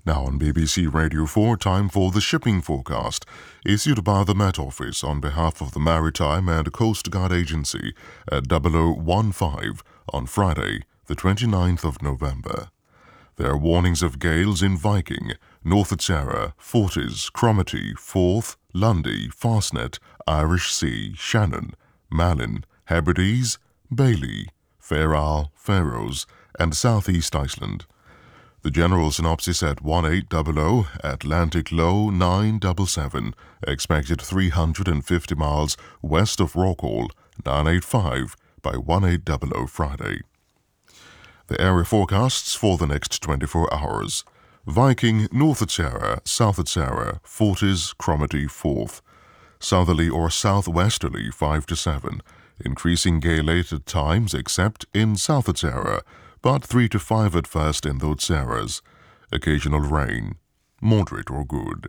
Now on BBC Radio 4, time for the shipping forecast, issued by the Met Office on behalf of the Maritime and Coast Guard Agency at 0015 on Friday, the 29th of November. There are warnings of gales in Viking, North Tara, Forties, Cromarty, Forth, Lundy, Fastnet, Irish Sea, Shannon, Malin, Hebrides, Bailey, Fair Isle, Faroes, and Southeast Iceland. The general synopsis at 1800, Atlantic low 977, expected 350 miles west of Rockall, 985 by 1800 Friday. The area forecasts for the next 24 hours. Viking, North Tara, South Tara, Forties, Cromarty, Forth. Southerly or southwesterly 5 to 7, increasing gale 8 at times except in South Tara, but 3 to 5 at first in those areas. Occasional rain, moderate or good.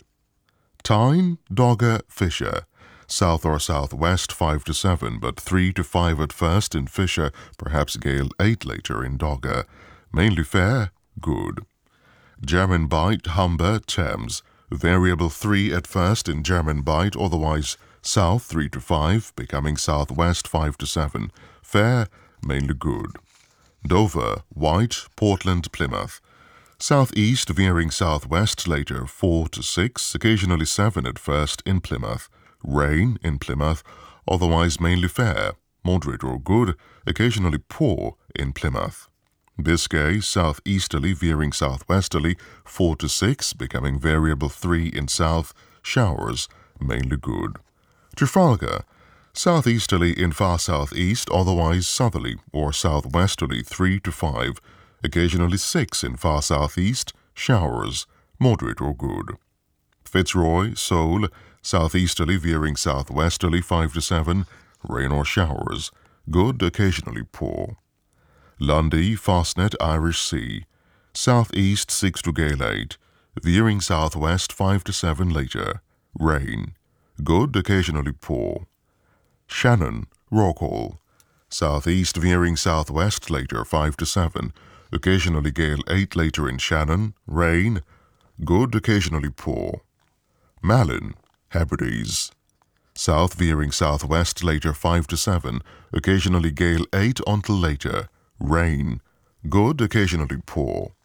Tyne, Dogger, Fisher. South or southwest 5 to 7, but 3 to 5 at first in Fisher, perhaps gale 8 later in Dogger. Mainly fair, good. German Bight, Humber, Thames. Variable 3 at first in German Bight, otherwise south 3 to 5, becoming southwest 5 to 7. Fair, mainly good. Dover, White, Portland, Plymouth. Southeast veering southwest later 4 to 6, occasionally 7 at first in Plymouth. Rain in Plymouth, otherwise mainly fair, moderate or good, occasionally poor in Plymouth. Biscay, southeasterly veering southwesterly 4 to 6, becoming variable 3 in south, showers, mainly good. Trafalgar, southeasterly in far southeast, otherwise southerly or southwesterly 3 to 5, occasionally 6 in far southeast, showers, moderate or good. Fitzroy, Seoul, southeasterly veering southwesterly 5 to 7, rain or showers, good, occasionally poor. Lundy, Fastnet, Irish Sea, southeast 6 to gale 8, veering southwest 5 to 7 later, rain, good, occasionally poor. Shannon, Rockall, southeast veering southwest later 5 to 7, occasionally gale 8 later in Shannon, rain, good, occasionally poor. Malin, Hebrides, south veering southwest later 5 to 7, occasionally gale 8 until later, rain, good, occasionally poor.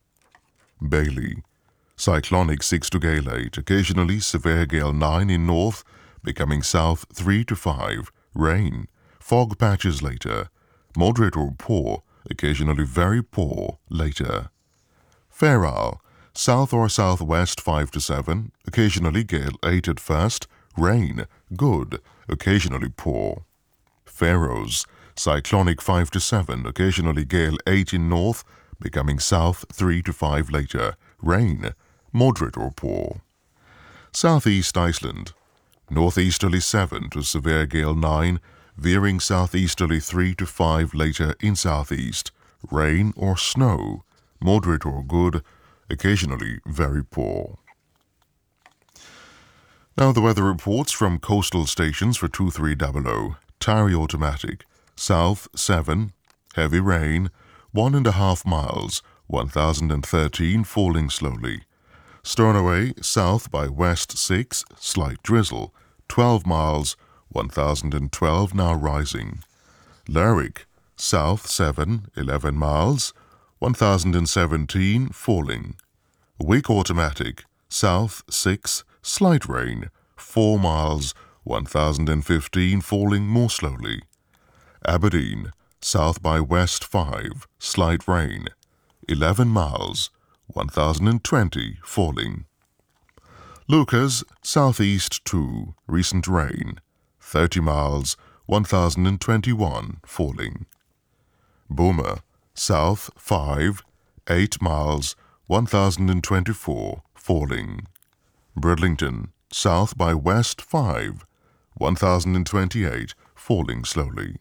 Bailey, cyclonic 6 to gale 8, occasionally severe gale 9 in north, becoming south 3 to 5, rain, fog patches later, moderate or poor, occasionally very poor later. Fair Isle, south or southwest 5 to 7, occasionally gale 8 at first, rain, good, occasionally poor. Faroes, cyclonic 5 to 7, occasionally gale 8 in north, becoming south 3 to 5 later, rain, moderate or poor. Southeast Iceland, northeasterly 7 to severe gale 9, veering southeasterly 3 to 5 later in southeast, rain or snow, moderate or good, occasionally very poor. Now the weather reports from coastal stations for 2300. Tarry automatic, south 7, heavy rain, 1.5 miles, 1013 falling slowly. Sternaway, south by west 6, slight drizzle, 12 miles, 1012 now rising. Lerwick, south 7, 11 miles, 1017 falling. Wick automatic, south 6, slight rain, 4 miles, 1015 falling more slowly. Aberdeen, south by west 5, slight rain, 11 miles, 1020 falling. Lucas, southeast 2, recent rain, 30 miles, 1021 falling. Boomer, south 5, 8 miles, 1024 falling. Bridlington, south by west 5, 1028 falling slowly.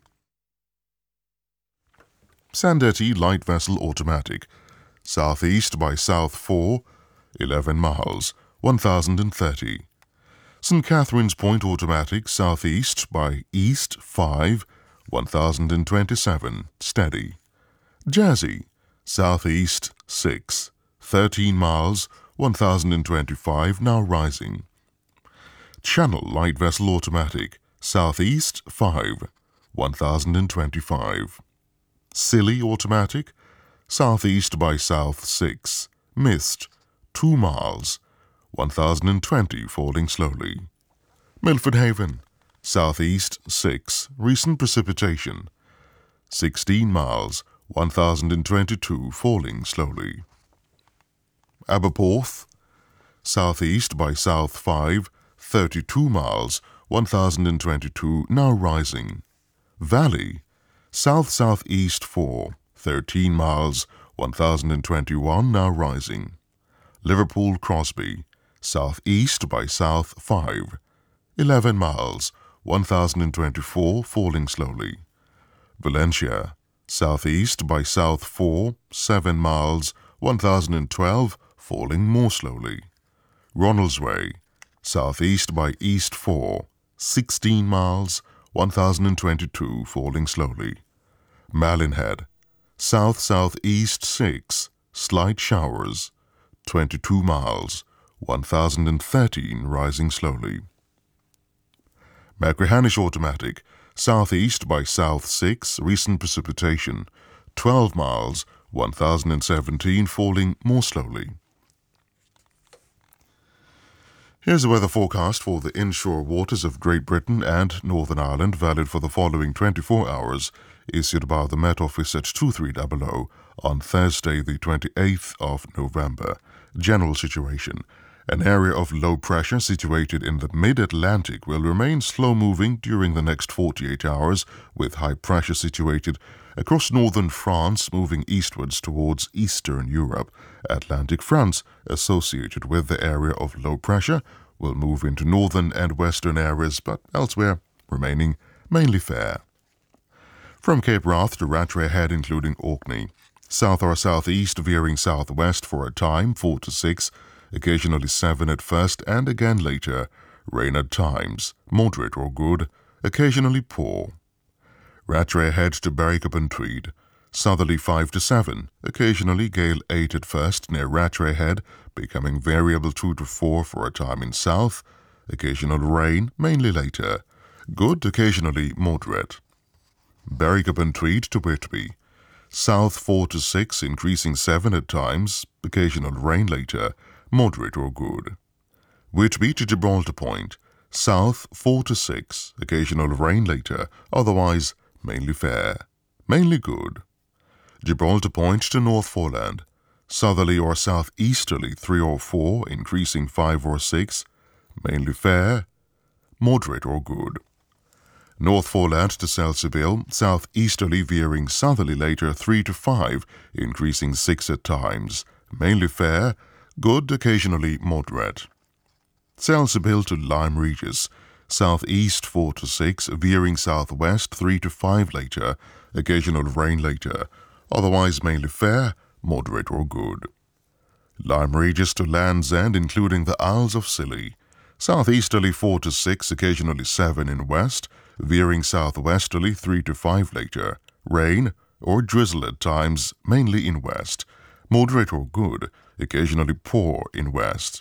Sandetti, light vessel automatic, southeast by south 4, 11 miles, 1030. St. Catherine's Point automatic, southeast by east 5, 1027, steady. Jersey, southeast 6, 13 miles, 1025, now rising. Channel light vessel automatic, southeast 5, 1025. Scilly automatic, southeast by south 6, mist 2 miles, 1020, falling slowly. Milford Haven, southeast 6, recent precipitation 16 miles, 1022, falling slowly. Aberporth, southeast by south 5, 32 miles, 1022, now rising. Valley, south-southeast 4, 13 miles, 1021, now rising. Liverpool Crosby, southeast by south 5, 11 miles, 1024, falling slowly. Valencia, southeast by south 4, 7 miles, 1012, falling more slowly. Ronaldsway, southeast by east 4, 16 miles, 1022, falling slowly. Malinhead, south-southeast 6, slight showers, 22 miles, 1013, rising slowly. Machrihanish automatic, southeast by south 6, recent precipitation, 12 miles, 1017, falling more slowly. Here's the weather forecast for the inshore waters of Great Britain and Northern Ireland, valid for the following 24 hours, issued by the Met Office at 2300 on Thursday, the 28th of November. General situation. An area of low pressure situated in the mid-Atlantic will remain slow-moving during the next 48 hours, with high pressure situated across northern France moving eastwards towards eastern Europe. Atlantic fronts associated with the area of low pressure will move into northern and western areas, but elsewhere remaining mainly fair. From Cape Wrath to Rattray Head, including Orkney, south or southeast veering southwest for a time, 4 to 6, occasionally 7 at first and again later, rain at times, moderate or good, occasionally poor. Rattray Head to Berwick-upon-Tweed, southerly 5 to 7, occasionally gale 8 at first near Rattray Head, becoming variable 2 to 4 for a time in south, occasional rain, mainly later, good, occasionally moderate. Berwick-upon-Tweed to Whitby, south 4 to 6, increasing 7 at times, occasional rain later, moderate or good. Whitby to Gibraltar Point, south 4 to 6, occasional rain later, otherwise mainly fair, mainly good. Gibraltar Point to North Foreland, southerly or southeasterly 3 or 4, increasing 5 or 6, mainly fair, moderate or good. North Foreland to Selseyville, southeasterly veering southerly later 3 to 5, increasing 6 at times, mainly fair, good, occasionally moderate. Selseyville to Lyme Regis, southeast 4 to 6, veering southwest 3 to 5 later, occasional rain later, otherwise mainly fair, moderate or good. Lyme Regis to Land's End, including the Isles of Scilly, southeasterly 4 to 6, occasionally 7 in west, veering southwesterly 3 to 5 later, rain or drizzle at times, mainly in west, moderate or good, occasionally poor in west.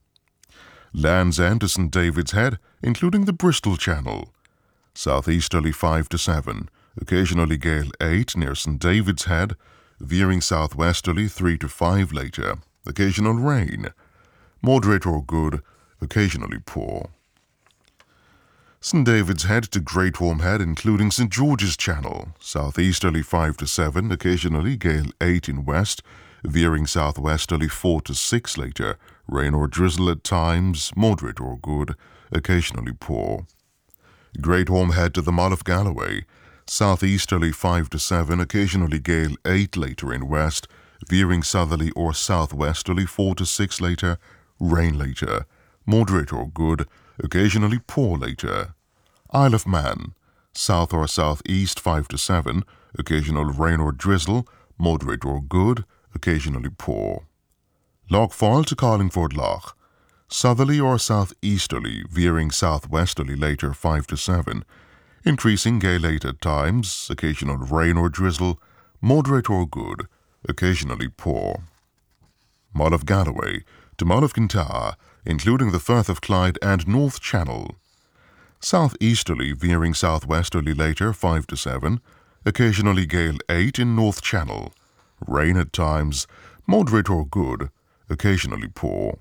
Land's End to St. David's Head, including the Bristol Channel, southeasterly 5 to 7, occasionally gale 8 near St. David's Head, veering southwesterly 3 to 5 later, occasional rain, moderate or good, occasionally poor. St. David's Head to Great Worm Head, including St. George's Channel, southeasterly 5 to 7, occasionally gale 8 in west, veering southwesterly 4 to 6 later, rain or drizzle at times, moderate or good, occasionally poor. Great Worm Head to the Mull of Galloway, southeasterly 5 to 7, occasionally gale 8 later in west, veering southerly or southwesterly 4 to 6 later, rain later, moderate or good, occasionally poor later. Isle of Man, south or southeast 5 to 7, occasional rain or drizzle, moderate or good, occasionally poor. Lough Foyle to Carlingford Lough, southerly or southeasterly, veering southwesterly later 5 to 7, increasing gale 8 at times, occasional rain or drizzle, moderate or good, occasionally poor. Mull of Galloway to Mull of Kintyre, including the Firth of Clyde and North Channel. Southeasterly veering southwesterly later 5 to 7, occasionally gale 8 in North Channel. Rain at times, moderate or good, occasionally poor.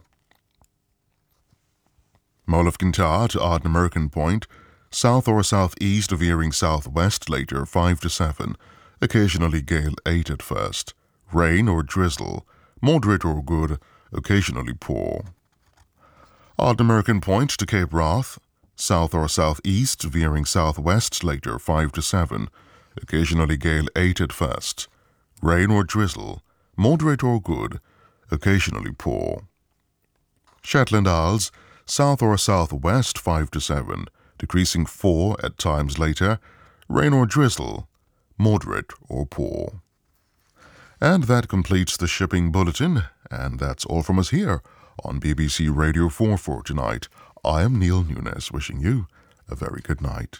Mull of Kintyre to Ardnamurchan Point, south or southeast veering southwest later 5 to 7, occasionally gale 8 at first. Rain or drizzle, moderate or good, occasionally poor. Ardnamurchan Point to Cape Wrath, south or southeast veering southwest later 5 to 7, occasionally gale 8 at first. Rain or drizzle, moderate or good, occasionally poor. Shetland Isles, south or southwest 5 to 7, decreasing 4 at times later, rain or drizzle, moderate or poor. And that completes the shipping bulletin, and that's all from us here on BBC Radio 4 for tonight. I am Neil Nunes, wishing you a very good night.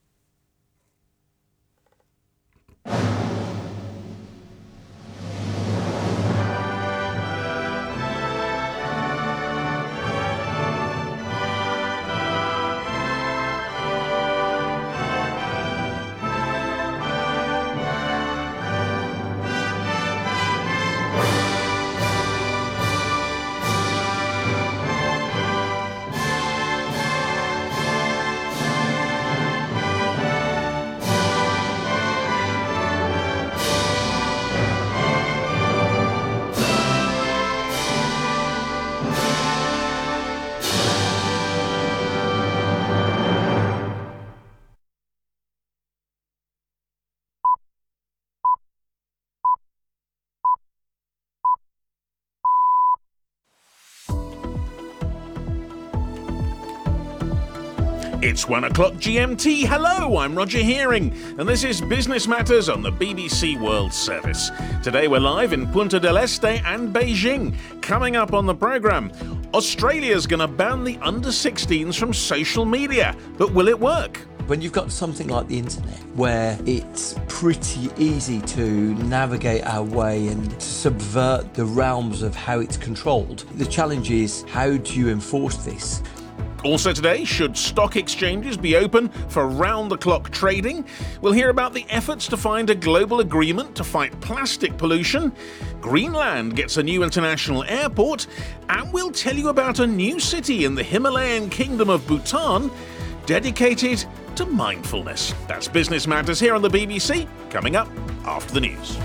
It's 1 o'clock GMT. Hello, I'm Roger Hearing, and this is Business Matters on the BBC World Service. Today we're live in Punta del Este and Beijing. Coming up on the programme, Australia's going to ban the under-16s from social media. But will it work? When you've got something like the internet, where it's pretty easy to navigate our way and to subvert the realms of how it's controlled, the challenge is, how do you enforce this? Also today, should stock exchanges be open for round-the-clock trading? We'll hear about the efforts to find a global agreement to fight plastic pollution. Greenland gets a new international airport. And we'll tell you about a new city in the Himalayan kingdom of Bhutan dedicated to mindfulness. That's Business Matters here on the BBC, coming up after the news.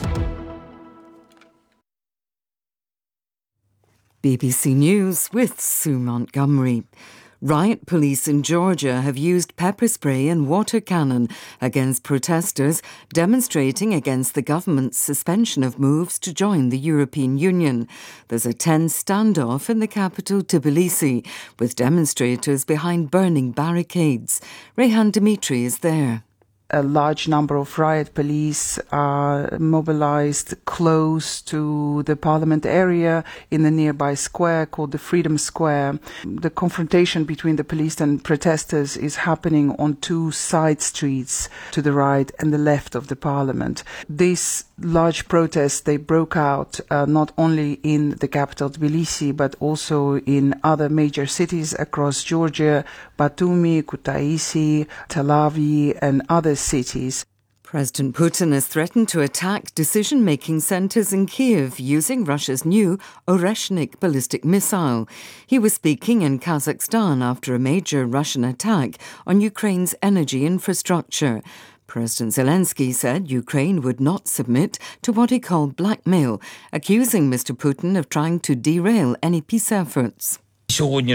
BBC News with Sue Montgomery. Riot police in Georgia have used pepper spray and water cannon against protesters demonstrating against the government's suspension of moves to join the European Union. There's a tense standoff in the capital, Tbilisi, with demonstrators behind burning barricades. Rehan Dimitri is there. A large number of riot police are mobilized close to the parliament area in the nearby square called the Freedom Square. The confrontation between the police and protesters is happening on two side streets to the right and the left of the parliament. These large protests, they broke out not only in the capital Tbilisi, but also in other major cities across Georgia, Batumi, Kutaisi, Tel Aviv, and other cities. President Putin has threatened to attack decision-making centres in Kiev using Russia's new Oreshnik ballistic missile. He was speaking in Kazakhstan after a major Russian attack on Ukraine's energy infrastructure. President Zelensky said Ukraine would not submit to what he called blackmail, accusing Mr. Putin of trying to derail any peace efforts. Today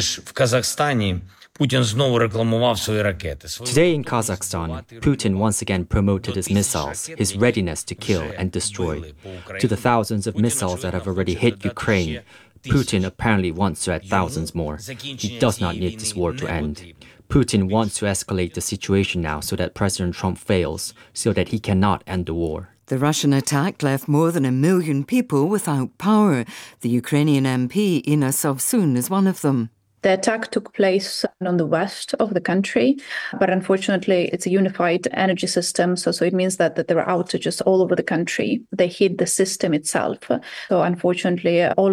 in Kazakhstan, Putin once again promoted his missiles, his readiness to kill and destroy. To the thousands of missiles that have already hit Ukraine, Putin apparently wants to add thousands more. He does not need this war to end. Putin wants to escalate the situation now so that President Trump fails, so that he cannot end the war. The Russian attack left more than 1 million people without power. The Ukrainian MP Inna Sovsun is one of them. The attack took place on the west of the country, but unfortunately it's a unified energy system, so it means that there are outages all over the country. They hit the system itself. So unfortunately, all